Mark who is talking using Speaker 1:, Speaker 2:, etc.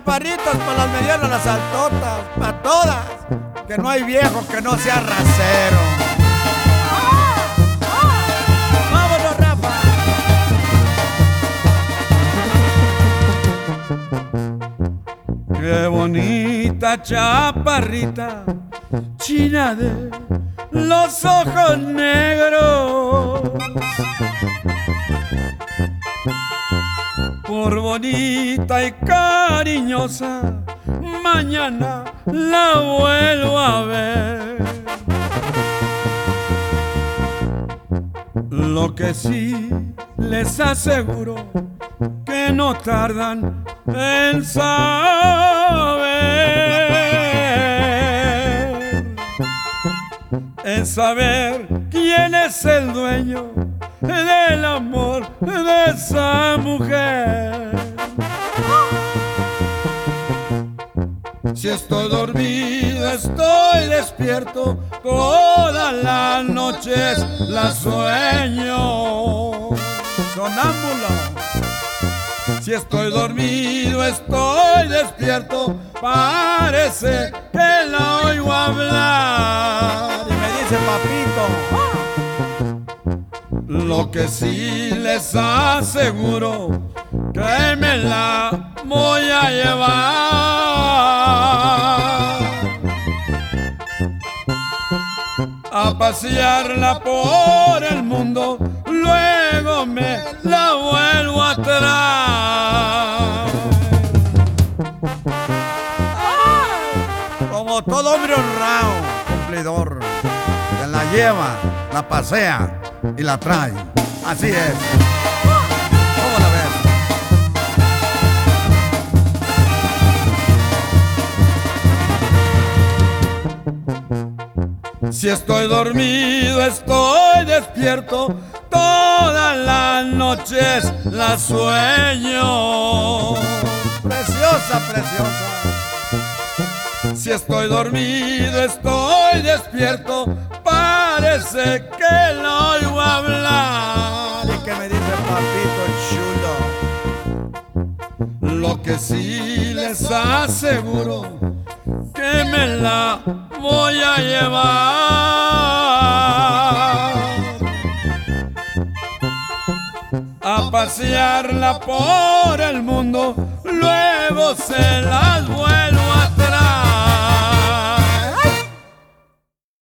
Speaker 1: chaparritas, para las medianas, las altotas, para todas. Que no hay viejo que no sea rasero. ¡Vámonos, Rafa! Qué bonita chaparrita, china de los ojos negros. Por bonita y cariñosa, mañana la vuelvo a ver. Lo que sí les aseguro, que no tardan en saber quién es el dueño del amor de esa mujer. Si estoy dormido, estoy despierto, todas las noches la sueño. Sonámbulo. Si estoy dormido, estoy despierto, parece que la oigo hablar. Y me dice papito, lo que sí les aseguro, que me la voy a llevar a pasearla por el mundo, luego me la vuelvo a traer. Como todo hombre honrado, cumplidor, que la lleva, la pasea y la trae. Así es. ¿Cómo la ves? Si estoy dormido, estoy despierto, todas las noches la sueño. Preciosa, preciosa. Si estoy dormido, estoy despierto, parece que la oigo hablar. ¿Y qué me dice papito chulo? Lo que sí les aseguro, que me la voy a llevar a pasearla por el mundo, luego se las vuelvo